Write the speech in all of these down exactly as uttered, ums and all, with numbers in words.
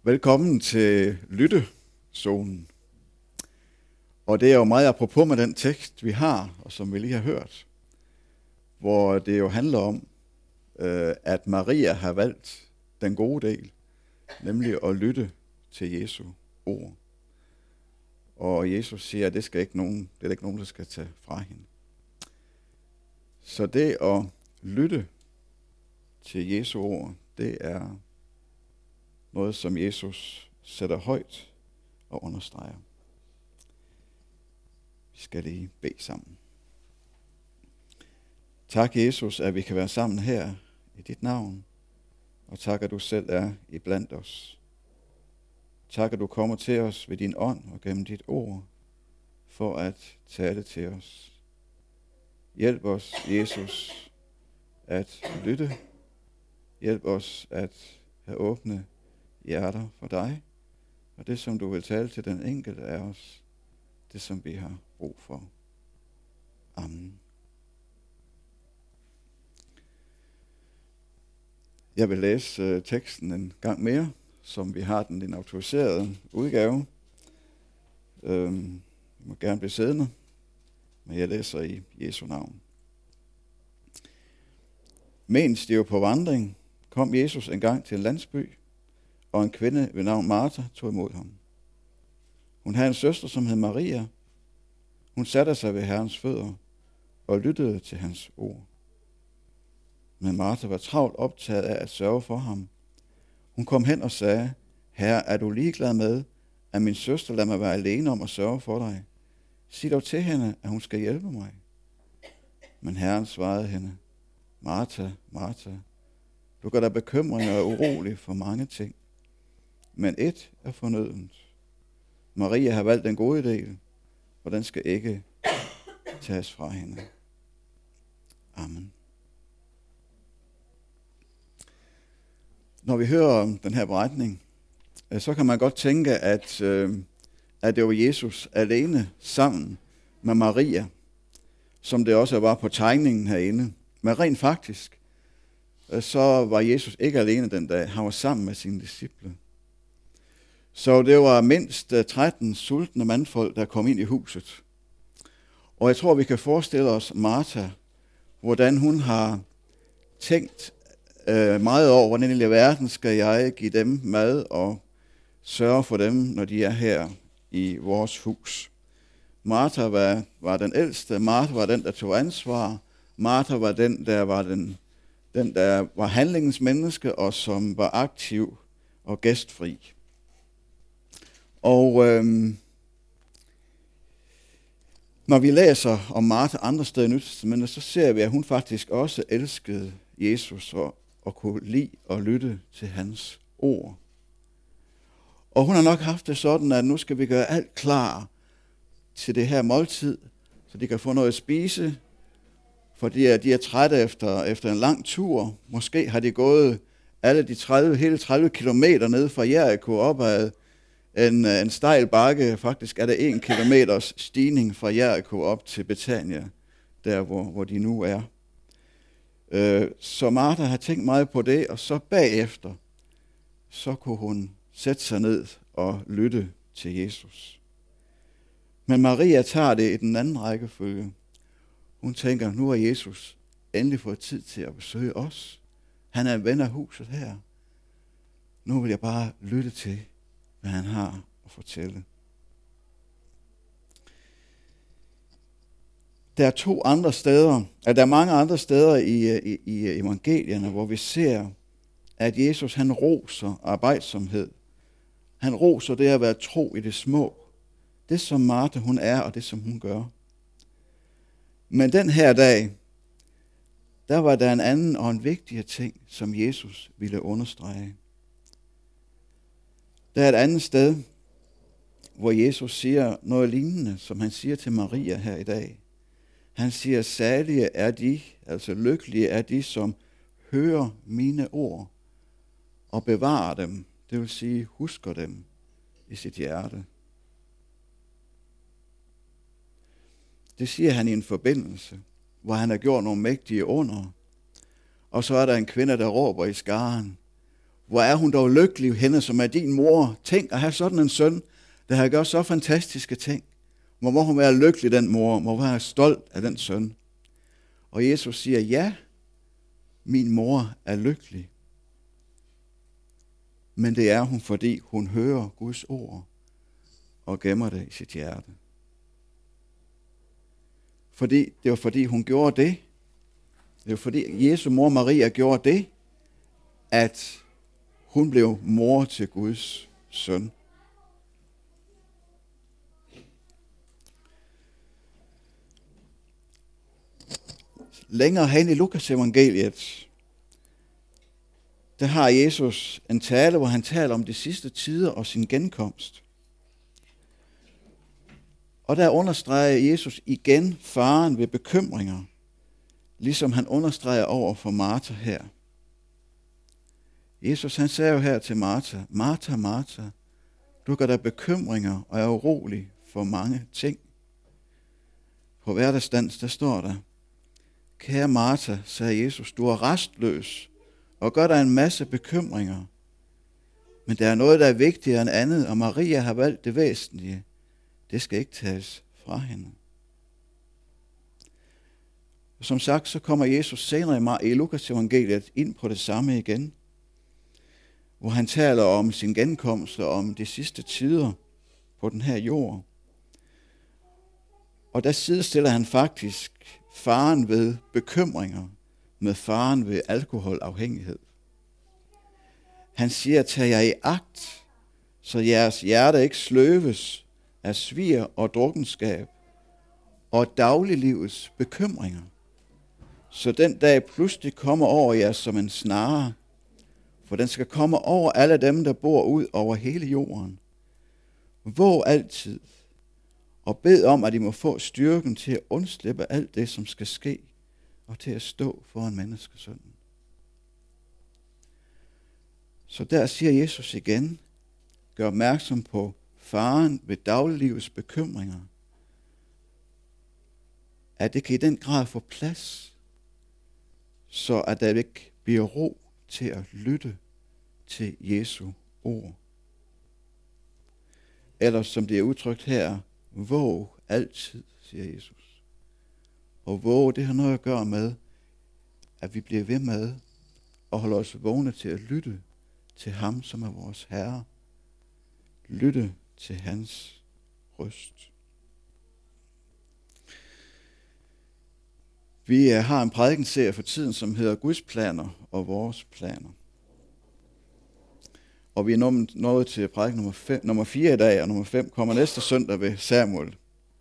Velkommen til lyttezonen. Og det er jo meget apropos med den tekst, vi har, og som vi lige har hørt, hvor det jo handler om, at Maria har valgt den gode del, nemlig at lytte til Jesu ord. Og Jesus siger, at det, skal ikke nogen, det er ikke nogen, der skal tage fra hende. Så det at lytte til Jesu ord, det er noget, som Jesus sætter højt og understreger. Vi skal lige bede sammen. Tak, Jesus, at vi kan være sammen her i dit navn. Og tak, at du selv er iblandt os. Tak, at du kommer til os ved din ånd og gennem dit ord, for at tale til os. Hjælp os, Jesus, at lytte. Hjælp os at have åbne hjerter for dig, og det, som du vil tale til den enkelte af os, det, som vi har brug for. Amen. Jeg vil læse uh, teksten en gang mere, som vi har den i den autoriserede udgave. Øhm, jeg må gerne blive siddende, men jeg læser i Jesu navn. Mens de var på vandring, kom Jesus en gang til en landsby, og en kvinde ved navn Martha tog imod ham. Hun havde en søster, som hed Maria. Hun satte sig ved Herrens fødder og lyttede til hans ord. Men Martha var travlt optaget af at sørge for ham. Hun kom hen og sagde, Herre, er du ligeglad med, at min søster lader mig være alene om at sørge for dig? Sig dog til hende, at hun skal hjælpe mig. Men Herren svarede hende, Martha, Martha, du gør dig bekymringer og urolig for mange ting. Men et er fornødent. Maria har valgt den gode del, og den skal ikke tages fra hende. Amen. Når vi hører om den her beretning, så kan man godt tænke, at, at det var Jesus alene sammen med Maria, som det også var på tegningen herinde. Men rent faktisk, så var Jesus ikke alene den dag. Han var sammen med sine disciple. Så det var mindst tretten sultne mandfolk, der kom ind i huset. Og jeg tror, vi kan forestille os Martha, hvordan hun har tænkt øh, meget over, hvordan i verden skal jeg give dem mad og sørge for dem, når de er her i vores hus. Martha var, var den ældste. Martha var den, der tog ansvar. Martha var den, der var den, den der var handlingens menneske, og som var aktiv og gæstfri. Og øhm, når vi læser om Martha andre steder i Nyt Testamentet, så ser vi, at hun faktisk også elskede Jesus og, og kunne lide og lytte til hans ord. Og hun har nok haft det sådan, at nu skal vi gøre alt klar til det her måltid, så de kan få noget at spise, fordi de er trætte efter, efter en lang tur. Måske har de gået alle de tredive, hele tredive kilometer ned fra Jericho opad en, en stejl bakke. Faktisk er det en kilometers stigning fra Jericho op til Betania, der hvor, hvor de nu er. Så Martha har tænkt meget på det, og så bagefter, så kunne hun sætte sig ned og lytte til Jesus. Men Maria tager det i den anden rækkefølge. Hun tænker, nu har Jesus endelig fået tid til at besøge os. Han er en ven af huset her. Nu vil jeg bare lytte til, hvad han har at fortælle. Der er to andre steder, at der er mange andre steder i, i, i evangelierne, hvor vi ser, at Jesus han roser arbejdsomhed. Han roser det at være tro i det små. Det som Martha hun er, og det som hun gør. Men den her dag, der var der en anden og en vigtigere ting, som Jesus ville understrege. Der er et andet sted, hvor Jesus siger noget lignende, som han siger til Maria her i dag. Han siger, salige er de, altså lykkelige er de, som hører mine ord og bevarer dem, det vil sige husker dem i sit hjerte. Det siger han i en forbindelse, hvor han har gjort nogle mægtige under. Og så er der en kvinde, der råber i skaren, Hvor er hun dog lykkelig, hende som er din mor. Tænk at have sådan en søn, der har gjort så fantastiske ting. Hvor må hun være lykkelig, den mor. Må hun være stolt af den søn. Og Jesus siger, ja, min mor er lykkelig. Men det er hun, fordi hun hører Guds ord og gemmer det i sit hjerte. Fordi, det var fordi hun gjorde det. Det var fordi Jesu mor Maria gjorde det, at hun blev mor til Guds søn. Længere hen i Lukas evangeliet, der har Jesus en tale, hvor han taler om de sidste tider og sin genkomst. Og der understreger Jesus igen faren ved bekymringer, ligesom han understreger over for Martha her. Jesus han sagde jo her til Martha, Martha, Martha, du gør dig bekymringer og er urolig for mange ting. På hverdagsdans, der står der, kære Martha, sagde Jesus, du er restløs og gør dig en masse bekymringer. Men der er noget, der er vigtigere end andet, og Maria har valgt det væsentlige. Det skal ikke tages fra hende. Som sagt, så kommer Jesus senere i Lukas evangeliet ind på det samme igen, hvor han taler om sin genkomst og om de sidste tider på den her jord. Og der sidestiller han faktisk faren ved bekymringer med faren ved alkoholafhængighed. Han siger, tag jer i agt, så jeres hjerte ikke sløves af svir og drukkenskab og dagliglivets bekymringer, så den dag pludselig kommer over jer som en snare, for den skal komme over alle dem, der bor ud over hele jorden. Våg altid, og bed om, at I må få styrken til at undslippe alt det, som skal ske, og til at stå foran menneskesønnen. Så der siger Jesus igen, gør opmærksom på faren ved dagliglivets bekymringer, at det kan i den grad få plads, så at der ikke bliver ro til at lytte til Jesu ord. Eller som det er udtrykt her, våg altid, siger Jesus. Og våg, det har noget at gøre med, at vi bliver ved med at holde os vågne til at lytte til ham, som er vores Herre. Lytte til hans røst. Vi har en prædikenserie for tiden, som hedder Guds planer og vores planer. Og vi er nået til prædiken nummer, fem, nummer fire i dag, og nummer fem kommer næste søndag ved Samuel.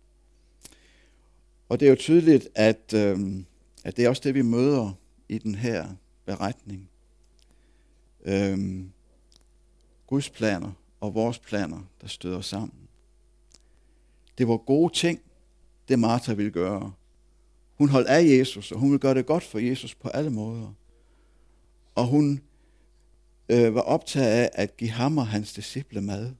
Og det er jo tydeligt, at, øhm, at det er også det, vi møder i den her beretning. Øhm, Guds planer og vores planer, der støder sammen. Det var gode ting, det Martha ville gøre. Hun holdt af Jesus, og hun ville gøre det godt for Jesus på alle måder. Og hun øh, var optaget af at give ham og hans disciple mad.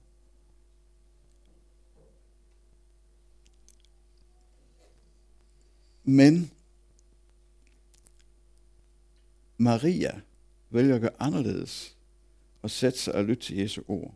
Men Maria vælger at gøre anderledes og sætte sig og lytte til Jesu ord.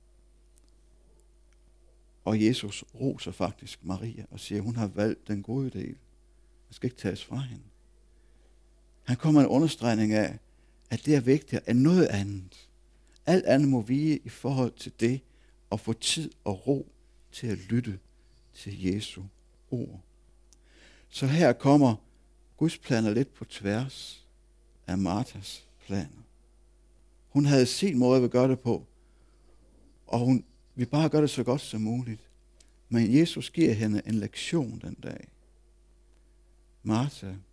Og Jesus roser faktisk Maria og siger, at hun har valgt den gode del. Det skal ikke tages fra hende. Han kommer med en understregning af, at det er vigtigere end noget andet. Alt andet må vige i forhold til det at få tid og ro til at lytte til Jesu ord. Så her kommer Guds planer lidt på tværs af Marthas planer. Hun havde sin måde at gøre det på, og hun vil bare gøre det så godt som muligt. Men Jesus giver hende en lektion den dag. Martha,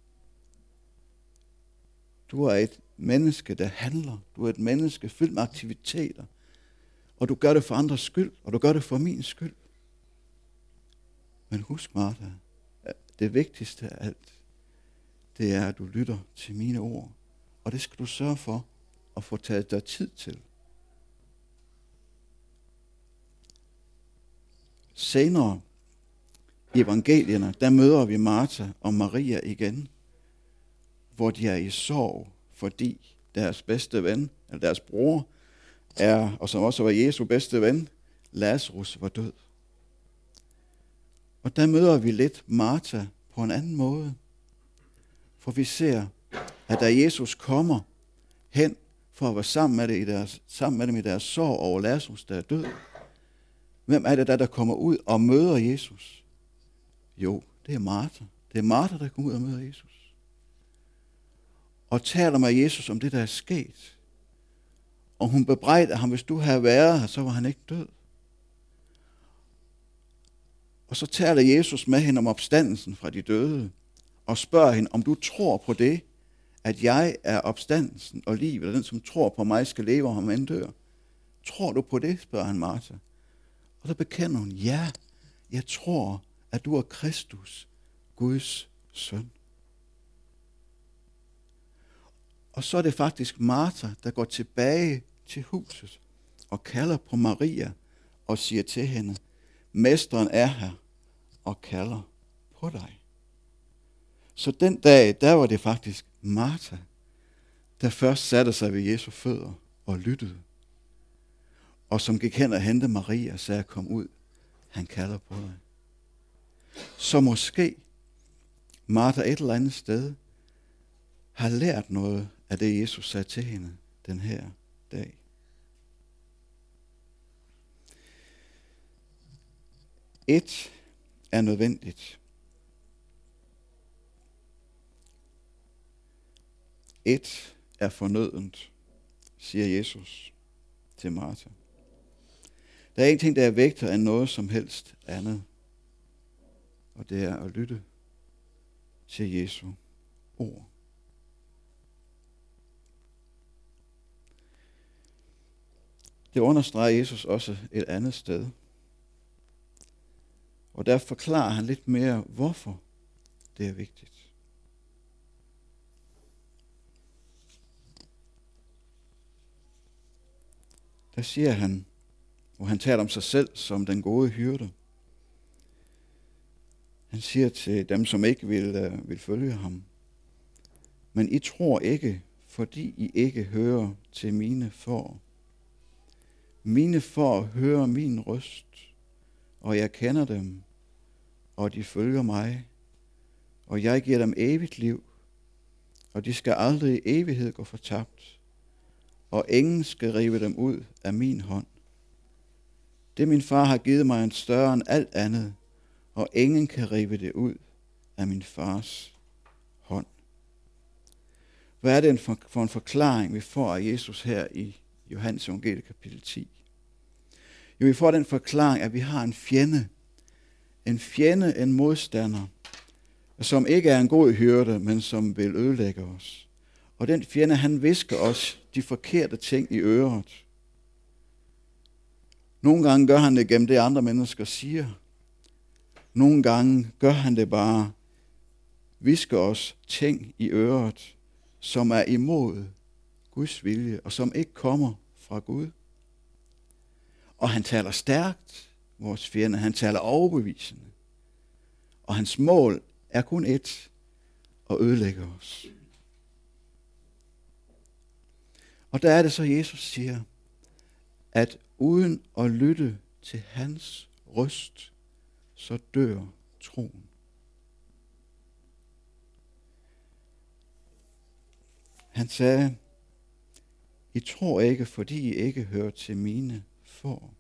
du er et menneske, der handler. Du er et menneske fyldt med aktiviteter. Og du gør det for andres skyld, og du gør det for min skyld. Men husk, Martha, at det vigtigste af alt, det er, at du lytter til mine ord. Og det skal du sørge for at få taget dig tid til. Senere i evangelierne, der møder vi Martha og Maria igen, hvor de er i sorg, fordi deres bedste ven, eller deres bror, er, og som også var Jesu bedste ven, Lazarus var død. Og der møder vi lidt Martha på en anden måde. For vi ser, at da Jesus kommer hen for at være sammen med, det i deres, sammen med dem i deres sorg over Lazarus, der er død, hvem er det der, der kommer ud og møder Jesus? Jo, det er Martha. Det er Martha, der kommer ud og møder Jesus. Og taler med Jesus om det, der er sket. Og hun bebrejder ham, hvis du havde været her, så var han ikke død. Og så taler Jesus med hende om opstandelsen fra de døde, og spørger hende, om du tror på det, at jeg er opstandelsen og livet, og den, som tror på mig, skal leve, og ham end dør. Tror du på det, spørger han Martha. Og så bekender hun, ja, jeg tror, at du er Kristus, Guds søn. Og så er det faktisk Martha, der går tilbage til huset og kalder på Maria og siger til hende, Mesteren er her og kalder på dig. Så den dag, der var det faktisk Martha, der først satte sig ved Jesu fødder og lyttede. Og som gik hen og hentede Maria og sagde, kom ud, han kalder på dig. Så måske Martha et eller andet sted har lært noget af det, Jesus sagde til hende den her dag. Et er nødvendigt. Et er fornødent, siger Jesus til Martha. Der er en ting, der er vigtigere end noget som helst andet. Og det er at lytte til Jesu ord. Det understreger Jesus også et andet sted. Og der forklarer han lidt mere, hvorfor det er vigtigt. Der siger han, og han taler om sig selv som den gode hyrde. Han siger til dem, som ikke vil, uh, vil følge ham, men I tror ikke, fordi I ikke hører til mine får. Mine får hører min røst, og jeg kender dem, og de følger mig, og jeg giver dem evigt liv, og de skal aldrig i evighed gå fortabt, og ingen skal rive dem ud af min hånd. Det min far har givet mig en større end alt andet, og ingen kan rive det ud af min fars hånd. Hvad er det for en forklaring, vi får af Jesus her i Johannes evangeliet kapitel ti? Jo, vi får den forklaring, at vi har en fjende. En fjende, en modstander, som ikke er en god hyrde, men som vil ødelægge os. Og den fjende, han visker os de forkerte ting i øret. Nogle gange gør han det gennem det, andre mennesker siger. Nogle gange gør han det bare, visker os ting i øret, som er imod Guds vilje, og som ikke kommer fra Gud. Og han taler stærkt, vores fjende. Han taler overbevisende. Og hans mål er kun ét, at ødelægge os. Og der er det så, Jesus siger, at uden at lytte til hans røst, så dør troen. Han sagde, I tror ikke, fordi I ikke hører til mine får.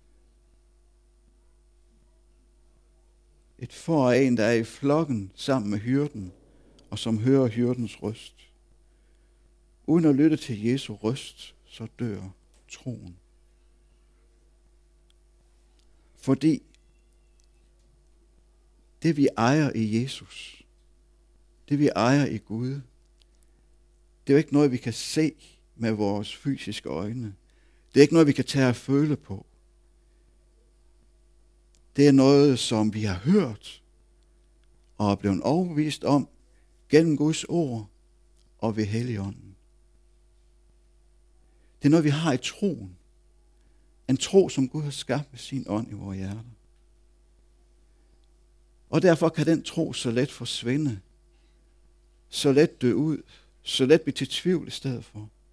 Et får er en, der er i flokken sammen med hyrden, og som hører hyrdens røst. Uden at lytte til Jesu røst, så dør troen. Fordi det vi ejer i Jesus, det vi ejer i Gud, det er jo ikke noget, vi kan se med vores fysiske øjne. Det er ikke noget, vi kan tage og føle på. Det er noget, som vi har hørt og er blevet overbevist om gennem Guds ord og ved Helligånden. Det er noget, vi har i troen. En tro, som Gud har skabt med sin ånd i vores hjerter. Og derfor kan den tro så let forsvinde, så let dø ud, så let blive til tvivl i stedet for.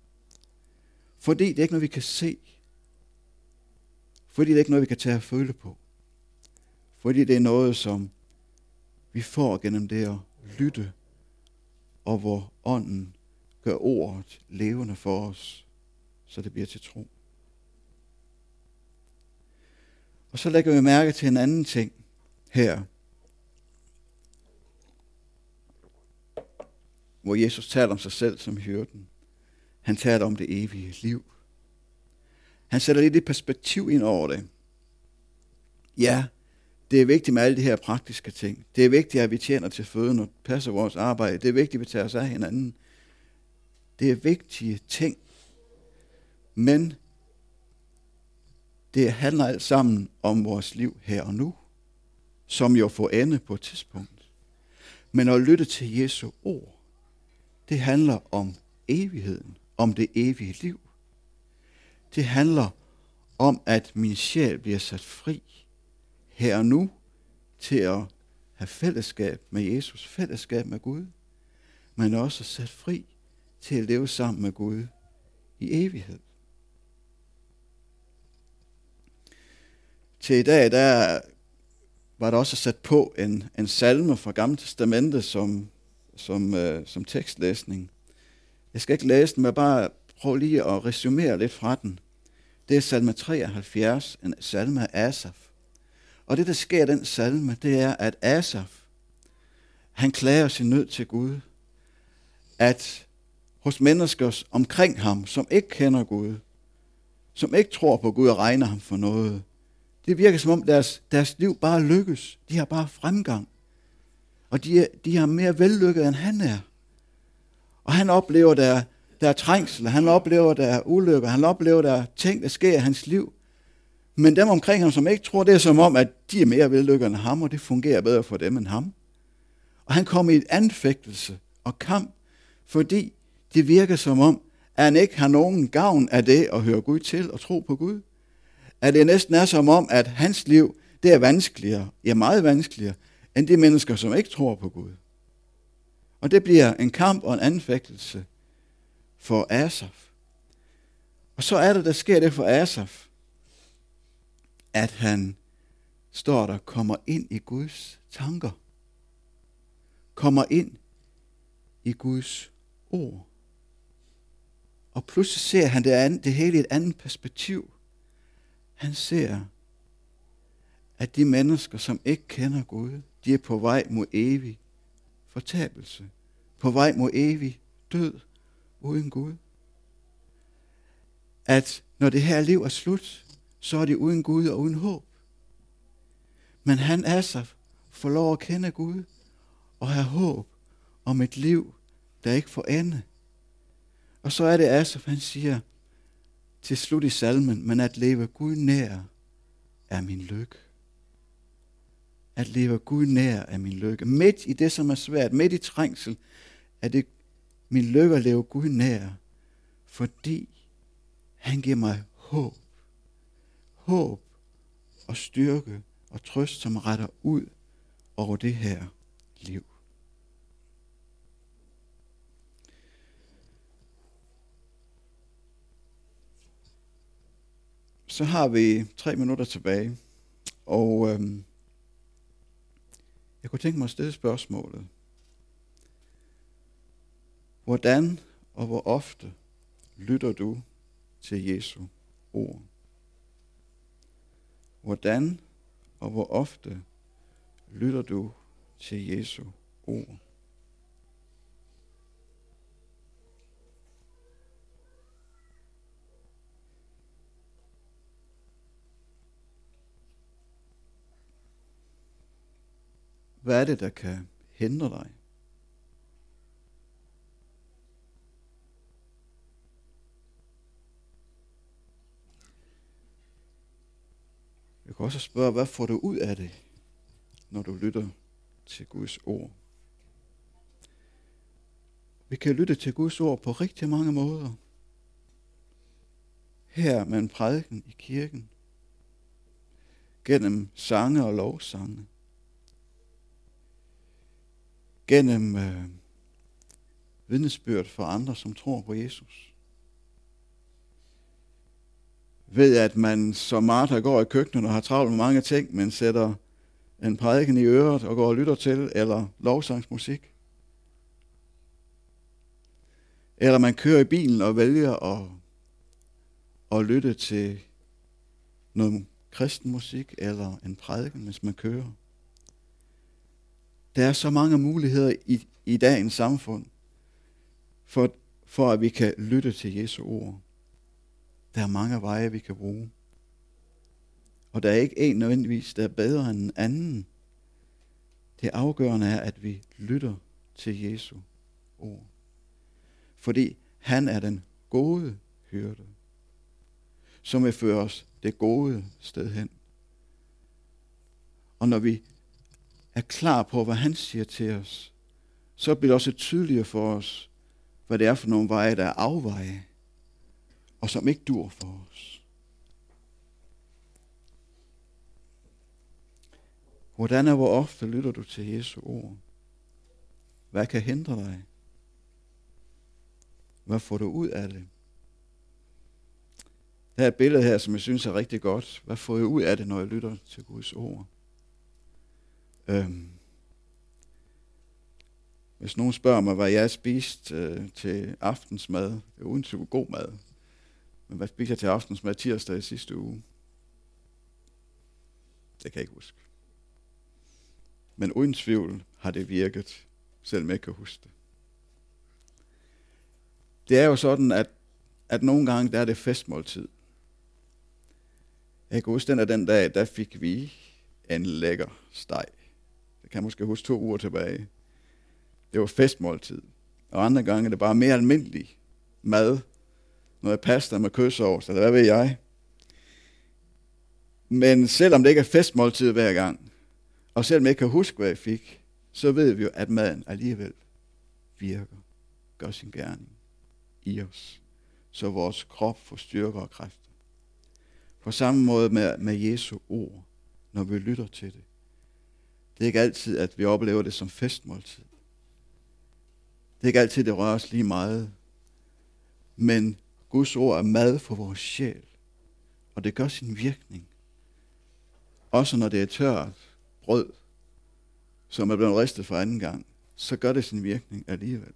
Fordi det er ikke noget, vi kan se. Fordi det er ikke noget, vi kan tage og føle på. Fordi det er noget, som vi får gennem det at lytte, og hvor ånden gør ordet levende for os, så det bliver til tro. Og så lægger vi mærke til en anden ting her, hvor Jesus taler om sig selv som hyrden. Han taler om det evige liv. Han sætter lidt et perspektiv ind over det. Ja, det er vigtigt med alle de her praktiske ting. Det er vigtigt, at vi tjener til føden og passer vores arbejde. Det er vigtigt, at vi tager os af hinanden. Det er vigtige ting. Men det handler alt sammen om vores liv her og nu, som jo får ende på et tidspunkt. Men at lytte til Jesu ord, det handler om evigheden, om det evige liv. Det handler om, at min sjæl bliver sat fri her og nu til at have fællesskab med Jesus, fællesskab med Gud, men også sat fri til at leve sammen med Gud i evighed. Til i dag, der var der også sat på en, en salme fra Gamle Testamentet som, som, øh, som tekstlæsning. Jeg skal ikke læse den, men bare prøve lige at resumere lidt fra den. Det er salme treoghalvfjerds, en salme af Asaf. Og det, der sker i den salme, det er, at Asaf, han klager sin nød til Gud. At hos mennesker omkring ham, som ikke kender Gud, som ikke tror på Gud og regner ham for noget, det virker som om deres, deres liv bare lykkes. De har bare fremgang. Og de er, de er mere vellykket, end han er. Og han oplever, der, der er trængsel, han oplever, der er ulykker, han oplever, der er ting, der sker i hans liv. Men dem omkring ham, som ikke tror, det er som om, at de er mere vellykket end ham, og det fungerer bedre for dem end ham. Og han kommer i et anfægtelse og kamp, fordi det virker som om, at han ikke har nogen gavn af det at høre Gud til og tro på Gud. At det næsten er som om, at hans liv, det er vanskeligere, ja meget vanskeligere, end de mennesker, som ikke tror på Gud. Og det bliver en kamp og en anfægtelse for Asaf. Og så er det, der sker det for Asaf, at han står der, kommer ind i Guds tanker. Kommer ind i Guds ord. Og pludselig ser han det, andet, det hele i et andet perspektiv. Han ser, at de mennesker, som ikke kender Gud, de er på vej mod evig fortabelse. På vej mod evig død uden Gud. At når det her liv er slut, så er de uden Gud og uden håb. Men han Asaf får lov at kende Gud og have håb om et liv, der ikke får ende. Og så er det Asaf, han siger til slut i salmen, men at leve Gud nær er min lykke. At leve Gud nær er min lykke. Midt i det, som er svært, midt i trængsel, er det min lykke at leve Gud nær, fordi han giver mig håb. Håb og styrke og trøst, som retter ud over det her liv. Så har vi tre minutter tilbage, og øhm, jeg kunne tænke mig at stille spørgsmålet. Hvordan og hvor ofte lytter du til Jesu ord? Hvordan og hvor ofte lytter du til Jesu ord? Hvad er det, der kan hindre dig? Jeg kan også spørge, hvad får du ud af det, når du lytter til Guds ord? Vi kan lytte til Guds ord på rigtig mange måder. Her med en prædiken i kirken, gennem sange og lovsange, gennem øh, vidnesbyrd for andre, som tror på Jesus. ved, at man som Martha går i køkkenet og har travlt med mange ting, men sætter en prædiken i øret og går og lytter til, eller lovsangsmusik. Eller man kører i bilen og vælger at, at lytte til noget kristen musik eller en prædiken, mens man kører. Der er så mange muligheder i, i dagens samfund, for, for at vi kan lytte til Jesu ord. Der er mange veje, vi kan bruge. Og der er ikke en nødvendigvis, der er bedre end en anden. Det afgørende er, at vi lytter til Jesu ord. Fordi han er den gode hyrde, som vil føre os det gode sted hen. Og når vi er klar på, hvad han siger til os, så bliver det også tydeligere for os, hvad det er for nogle veje, der er afveje, og som ikke dur for os. Hvordan og hvor ofte lytter du til Jesu ord? Hvad kan hindre dig? Hvad får du ud af det? Der er et billede her, som jeg synes er rigtig godt. Hvad får jeg ud af det, når jeg lytter til Guds ord? Øhm. Hvis nogen spørger mig, hvad jeg spiste øh, til aftensmad, det er uden tvivl god mad, men hvad spiste jeg til aftensmad tirsdag i sidste uge? Det kan jeg ikke huske. Men uden tvivl har det virket, selvom jeg ikke kan huske det. Det er jo sådan, at, at nogle gange der er det festmåltid. Jeg kan huske den af den dag, der fik vi en lækker steg. Det kan jeg måske huske to uger tilbage. Det var festmåltid. Og andre gange er det bare mere almindelig mad. Noget pasta med kødsovs, eller hvad ved jeg. Men selvom det ikke er festmåltid hver gang, og selvom jeg ikke kan huske, hvad jeg fik, så ved vi jo, at maden alligevel virker, gør sin gerning i os, så vores krop får styrke og kræfter. På samme måde med, med Jesu ord, når vi lytter til det. Det er ikke altid, at vi oplever det som festmåltid. Det er ikke altid, det rører os lige meget. Men Guds ord er mad for vores sjæl, og det gør sin virkning. Også når det er tørt brød, som er blevet ristet for anden gang, så gør det sin virkning alligevel.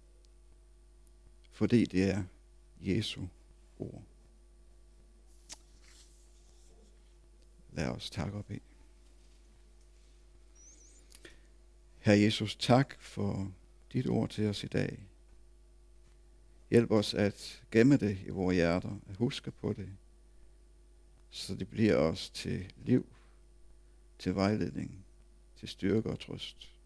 Fordi det er Jesu ord. Lad os takke op i. Herre Jesus, tak for dit ord til os i dag. Hjælp os at gemme det i vores hjerter, at huske på det, så det bliver os til liv, til vejledning, til styrke og trøst.